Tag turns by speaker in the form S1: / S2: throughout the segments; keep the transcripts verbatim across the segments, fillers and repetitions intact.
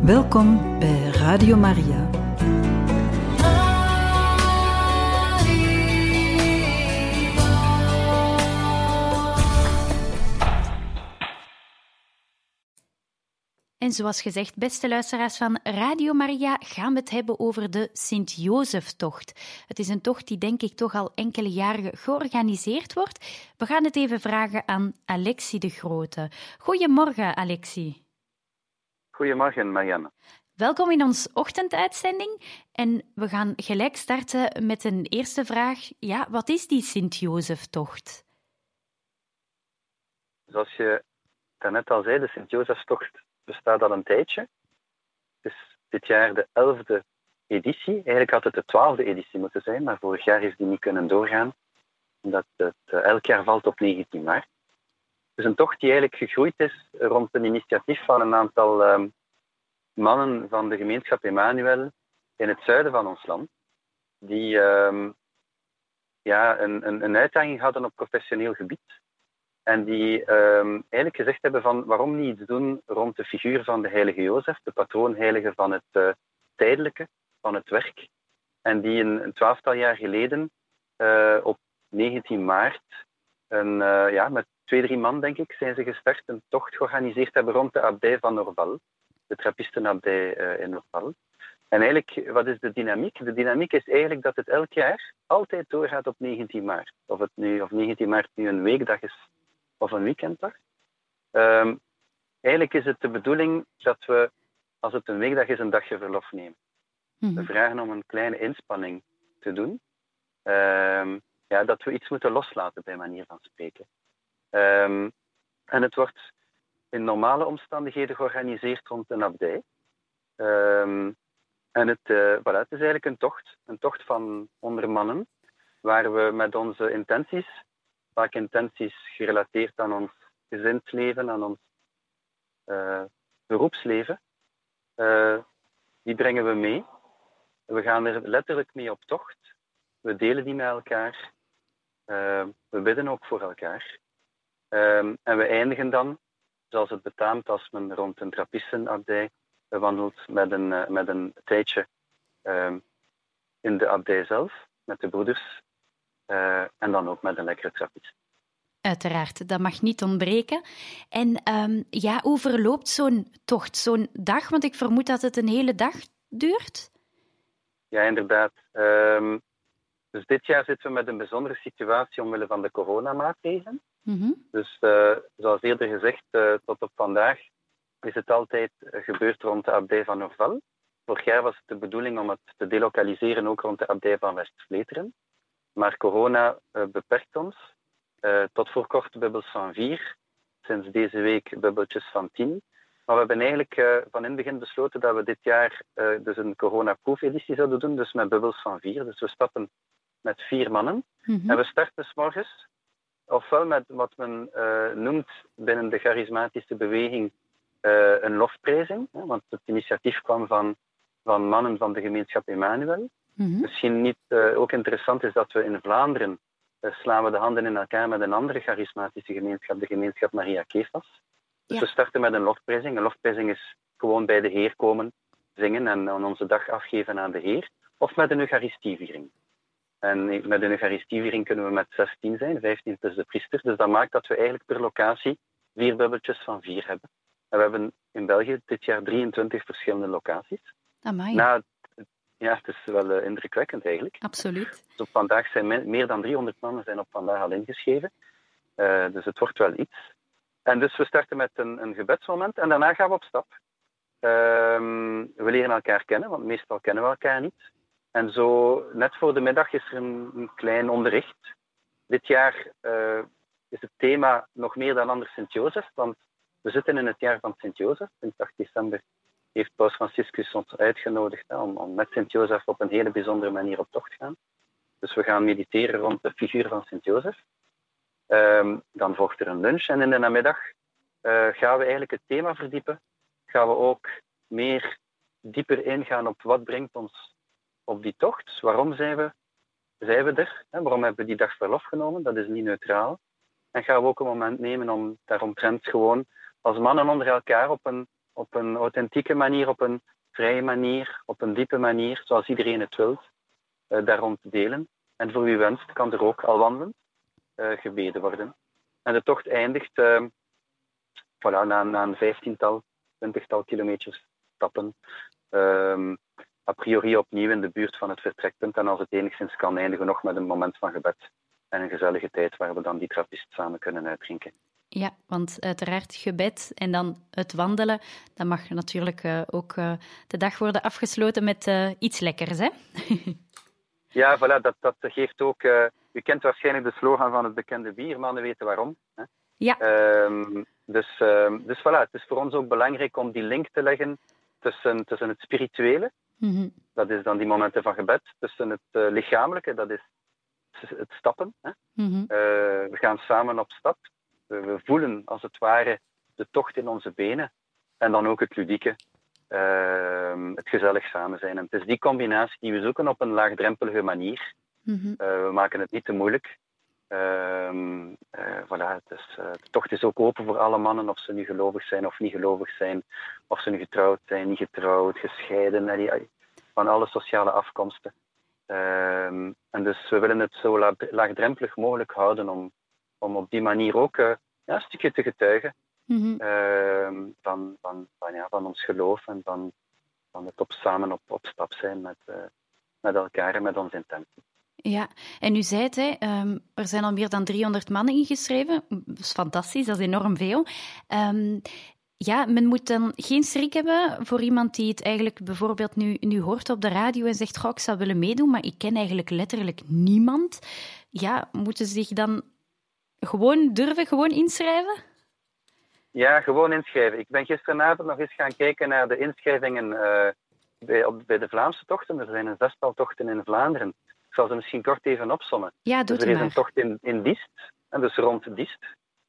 S1: Welkom bij Radio Maria.
S2: En zoals gezegd, beste luisteraars van Radio Maria, gaan we het hebben over de Sint-Jozeftocht. Het is een tocht die denk ik toch al enkele jaren georganiseerd wordt. We gaan het even vragen aan Alexie de Grote. Goedemorgen, Alexie.
S3: Goedemorgen, Marianne.
S2: Welkom in onze ochtenduitzending. En we gaan gelijk starten met een eerste vraag. Ja, wat is die Sint-Jozeftocht?
S3: Zoals je daarnet al zei, de Sint-Jozeftocht bestaat al een tijdje. Het is dit jaar de elfde editie. Eigenlijk had het de twaalfde editie moeten zijn, maar vorig jaar is die niet kunnen doorgaan, omdat het uh, elk jaar valt op negentien maart. Het is een tocht die eigenlijk gegroeid is rond een initiatief van een aantal um, mannen van de gemeenschap Emmanuel in het zuiden van ons land, die um, ja, een, een, een uitdaging hadden op professioneel gebied. En die um, eigenlijk gezegd hebben van waarom niet iets doen rond de figuur van de heilige Jozef, de patroonheilige van het uh, tijdelijke, van het werk. En die een, een twaalftal jaar geleden uh, op negentien maart, een, uh, ja, met twee, drie man denk ik, zijn ze gestart, een tocht georganiseerd hebben rond de abdij van Norval, de trappistenabdij uh, in Norval. En eigenlijk, wat is de dynamiek? De dynamiek is eigenlijk dat het elk jaar altijd doorgaat op negentien maart. Of, het nu, of negentien maart nu een weekdag is of een weekenddag. Um, eigenlijk is het de bedoeling dat we, als het een weekdag is, een dagje verlof nemen. Mm-hmm. We vragen om een kleine inspanning te doen. Um, ja, dat we iets moeten loslaten, bij manier van spreken. Um, en het wordt in normale omstandigheden georganiseerd rond een abdij. Um, en het, uh, voilà, het is eigenlijk een tocht. Een tocht van honderd mannen, waar we met onze intenties, vaak intenties gerelateerd aan ons gezinsleven, aan ons uh, beroepsleven, uh, die brengen we mee. We gaan er letterlijk mee op tocht. We delen die met elkaar. Uh, we bidden ook voor elkaar. Um, en we eindigen dan, zoals het betaamt als men rond een trappistenabdij wandelt, met een, uh, met een tijdje um, in de abdij zelf, met de broeders. Uh, en dan ook met een lekkere trappist.
S2: Uiteraard, dat mag niet ontbreken. En um, ja, hoe verloopt zo'n tocht, zo'n dag? Want ik vermoed dat het een hele dag duurt.
S3: Ja, inderdaad. Um, dus dit jaar zitten we met een bijzondere situatie omwille van de coronamaatregelen. Mm-hmm. Dus uh, zoals eerder gezegd, uh, tot op vandaag is het altijd gebeurd rond de abdij van Norval. Vorig jaar was het de bedoeling om het te delokaliseren ook rond de abdij van West-Vleteren. Maar corona uh, beperkt ons. Uh, tot voor kort bubbels van vier. Sinds deze week bubbeltjes van tien. Maar we hebben eigenlijk uh, van in het begin besloten dat we dit jaar uh, dus een corona-proefeditie zouden doen. Dus met bubbels van vier. Dus we stappen met vier mannen. Mm-hmm. En we starten 's morgens. Ofwel met wat men uh, noemt binnen de charismatische beweging uh, een lofprijzing. Hè, want het initiatief kwam van, van mannen van de gemeenschap Emmanuel. Mm-hmm. Misschien niet uh, ook interessant is dat we in Vlaanderen uh, slaan we de handen in elkaar met een andere charismatische gemeenschap, de gemeenschap Maria Kefas. Dus ja. We starten met een lofprijzing. Een lofprijzing is gewoon bij de Heer komen, zingen en, en onze dag afgeven aan de Heer. Of met een Eucharistieviering. En met een Eucharistieviering kunnen we met zestien zijn, vijftien plus de priester. Dus dat maakt dat we eigenlijk per locatie vier bubbeltjes van vier hebben. En we hebben in België dit jaar drieëntwintig verschillende locaties.
S2: Amai.
S3: Na Ja, het is wel uh, indrukwekkend eigenlijk.
S2: Absoluut.
S3: Dus op vandaag zijn me- meer dan driehonderd mannen zijn op vandaag al ingeschreven. Uh, dus het wordt wel iets. En dus we starten met een, een gebedsmoment en daarna gaan we op stap. Uh, we leren elkaar kennen, want meestal kennen we elkaar niet. En zo, net voor de middag is er een, een klein onderricht. Dit jaar uh, is het thema nog meer dan anders Sint-Jozef, want we zitten in het jaar van Sint-Jozef. Sinds acht december heeft Paus Franciscus ons uitgenodigd hè, om, om met Sint-Jozef op een hele bijzondere manier op tocht te gaan. Dus we gaan mediteren rond de figuur van Sint-Jozef. Um, dan volgt er een lunch en in de namiddag uh, gaan we eigenlijk het thema verdiepen. Gaan we ook meer dieper ingaan op wat brengt ons op die tocht. Waarom zijn we, zijn we er? Hè? Waarom hebben we die dag verlof genomen? Dat is niet neutraal. En gaan we ook een moment nemen om daaromtrent gewoon als mannen onder elkaar op een op een authentieke manier, op een vrije manier, op een diepe manier, zoals iedereen het wil, uh, daar rond te delen. En voor wie wenst, kan er ook al wandelend uh, gebeden worden. En de tocht eindigt uh, voilà, na, na een vijftiental, twintigtal kilometers stappen. Uh, a priori opnieuw in de buurt van het vertrekpunt. En als het enigszins kan, eindigen we nog met een moment van gebed. En een gezellige tijd waar we dan die trappist samen kunnen uitdrinken.
S2: Ja, want uiteraard gebed en dan het wandelen, dat mag natuurlijk uh, ook uh, de dag worden afgesloten met uh, iets lekkers, hè?
S3: Ja, voilà, dat, dat geeft ook... Uh, u kent waarschijnlijk de slogan van het bekende bier, mannen weten waarom. Hè?
S2: Ja.
S3: Um, dus, um, dus voilà, het is voor ons ook belangrijk om die link te leggen tussen, tussen het spirituele, mm-hmm. dat is dan die momenten van gebed, tussen het uh, lichamelijke, dat is het stappen. Hè? Mm-hmm. Uh, we gaan samen op stap. We voelen als het ware de tocht in onze benen. En dan ook het ludieke, uh, het gezellig samen zijn. En het is die combinatie die we zoeken op een laagdrempelige manier. Mm-hmm. Uh, we maken het niet te moeilijk. Uh, uh, voilà, het is, uh, de tocht is ook open voor alle mannen, of ze nu gelovig zijn of niet gelovig zijn. Of ze nu getrouwd zijn, niet getrouwd, gescheiden, uh, die, van alle sociale afkomsten. Uh, en dus we willen het zo la- laagdrempelig mogelijk houden om om op die manier ook uh, ja, een stukje te getuigen mm-hmm. uh, van, van, van, ja, van ons geloof en van, van het op samen op, op stap zijn met, uh, met elkaar en met onze intentie.
S2: Ja, en u zei het, hè, um, er zijn al meer dan driehonderd mannen ingeschreven. Dat is fantastisch, dat is enorm veel. Um, ja, men moet dan geen schrik hebben voor iemand die het eigenlijk bijvoorbeeld nu, nu hoort op de radio en zegt, goh, ik zou willen meedoen, maar ik ken eigenlijk letterlijk niemand. Ja, moeten ze zich dan gewoon durven, gewoon inschrijven?
S3: Ja, gewoon inschrijven. Ik ben gisteravond nog eens gaan kijken naar de inschrijvingen uh, bij, op, bij de Vlaamse tochten. Er zijn een zestal tochten in Vlaanderen. Ik zal ze misschien kort even opsommen.
S2: Ja, doe
S3: dus er is
S2: maar.
S3: een tocht in, in Diest, en dus rond Diest.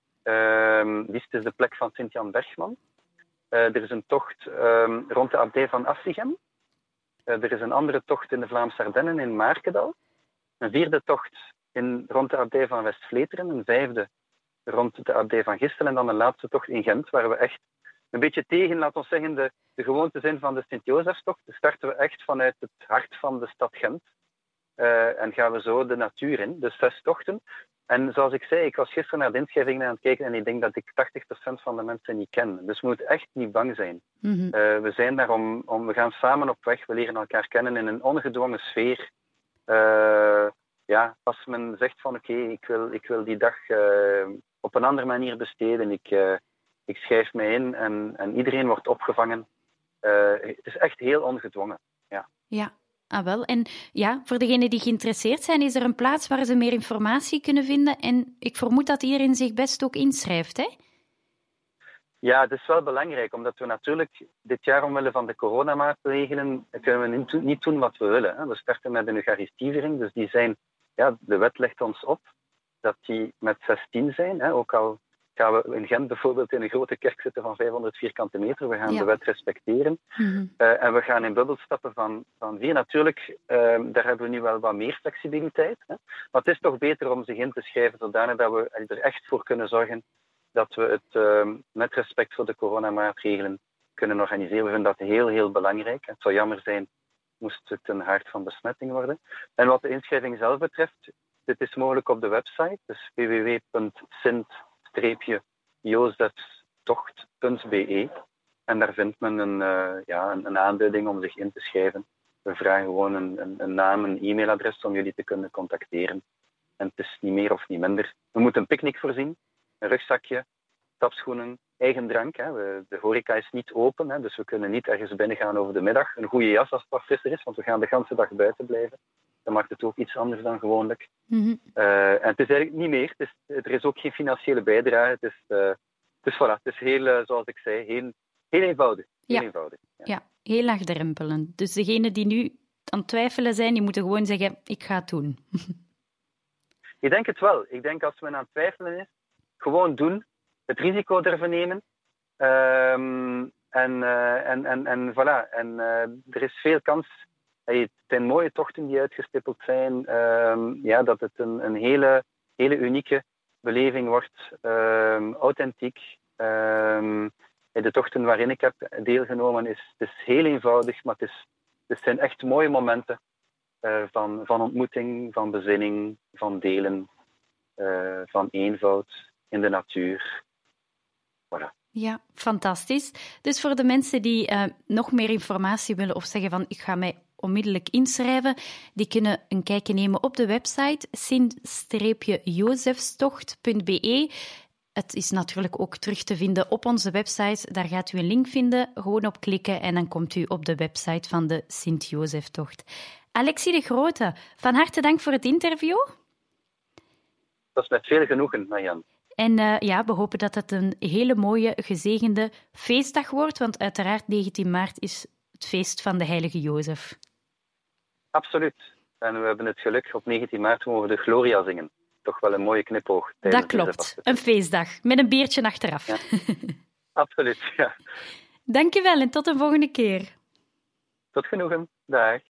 S3: Uh, Diest is de plek van Sint-Jan Bergman. Uh, er is een tocht uh, rond de abdij van Afsigem. Uh, er is een andere tocht in de Vlaamse Ardennen in Markendal. Een vierde tocht in, rond de abdij van West-Vleteren, een vijfde rond de abdij van Gistel en dan een laatste tocht in Gent, waar we echt een beetje tegen, laten we zeggen, de, de gewoonte zijn van de Sint-Jozefstocht. Dus starten we echt vanuit het hart van de stad Gent uh, en gaan we zo de natuur in, dus zes tochten. En zoals ik zei, ik was gisteren naar de inschrijvingen aan het kijken en ik denk dat ik tachtig procent van de mensen niet ken. Dus we moeten echt niet bang zijn. Mm-hmm. Uh, we zijn daar om, om, we gaan samen op weg, we leren elkaar kennen in een ongedwongen sfeer. Uh, Ja, als men zegt van oké, okay, ik, wil, ik wil die dag uh, op een andere manier besteden, ik, uh, ik schrijf mij in en, en iedereen wordt opgevangen. Uh, het is echt heel ongedwongen. Ja,
S2: ja. Ah, wel. En ja, voor degenen die geïnteresseerd zijn, is er een plaats waar ze meer informatie kunnen vinden en ik vermoed dat iedereen zich best ook inschrijft, hè?
S3: Ja, het is wel belangrijk, omdat we natuurlijk dit jaar omwille van de coronamaatregelen kunnen we niet, niet doen wat we willen. Hè. We starten met een Eucharistieviering, dus die zijn, ja, de wet legt ons op dat die met zestien zijn. Hè. Ook al gaan we in Gent bijvoorbeeld in een grote kerk zitten van vijfhonderd vierkante meter, we gaan ja. de wet respecteren. Mm-hmm. Uh, en we gaan in bubbelstappen van, van vier. Natuurlijk, uh, daar hebben we nu wel wat meer flexibiliteit. Hè. Maar het is toch beter om zich in te schrijven zodanig dat we er echt voor kunnen zorgen dat we het uh, met respect voor de coronamaatregelen kunnen organiseren. We vinden dat heel, heel belangrijk. Het zou jammer zijn, moest het een haard van besmetting worden. En wat de inschrijving zelf betreft, dit is mogelijk op de website, dus w w w punt sint jozefstocht punt b e. En daar vindt men een, uh, ja, een, een aanduiding om zich in te schrijven. We vragen gewoon een, een, een naam, een e-mailadres om jullie te kunnen contacteren. En het is niet meer of niet minder. We moeten een picknick voorzien. Een rugzakje, stapschoenen, eigen drank. Hè. We, de horeca is niet open, hè, dus we kunnen niet ergens binnen gaan over de middag. Een goede jas als het wat frisser is, want we gaan de hele dag buiten blijven. Dan maakt het ook iets anders dan gewoonlijk. Mm-hmm. Uh, en het is eigenlijk niet meer. Het is, er is ook geen financiële bijdrage. Het is, uh, het is, voilà, het is heel, uh, zoals ik zei, heel, heel eenvoudig. Heel
S2: ja.
S3: eenvoudig. Ja.
S2: ja, heel laagdrempelend. Dus degenen die nu aan het twijfelen zijn, die moeten gewoon zeggen, ik ga het doen.
S3: Ik denk het wel. Ik denk als men aan het twijfelen is, gewoon doen, het risico durven nemen. Um, en, uh, en, en, en voilà. En uh, er is veel kans. Hey, het zijn mooie tochten die uitgestippeld zijn. Um, ja, dat het een, een hele, hele unieke beleving wordt. Um, authentiek. Um, de tochten waarin ik heb deelgenomen, is, het is heel eenvoudig, maar het, is, het zijn echt mooie momenten uh, van, van ontmoeting, van bezinning, van delen, uh, van eenvoud in de natuur. Voilà.
S2: Ja, fantastisch. Dus voor de mensen die uh, nog meer informatie willen of zeggen van ik ga mij onmiddellijk inschrijven, die kunnen een kijkje nemen op de website sint jozefstocht punt b e. Het is natuurlijk ook terug te vinden op onze website. Daar gaat u een link vinden, gewoon op klikken en dan komt u op de website van de Sint-Jozeftocht. Alexie de Grote, van harte dank voor het interview.
S3: Dat is met veel genoegen, Marianne.
S2: En uh, ja, we hopen dat het een hele mooie, gezegende feestdag wordt, want uiteraard negentien maart is het feest van de heilige Jozef.
S3: Absoluut. En we hebben het geluk, op negentien maart mogen we de Gloria zingen. Toch wel een mooie knipoog.
S2: Dat klopt. Een feestdag, met een biertje achteraf.
S3: Ja. Absoluut, ja.
S2: Dank je wel en tot de volgende keer.
S3: Tot genoegen. Dag.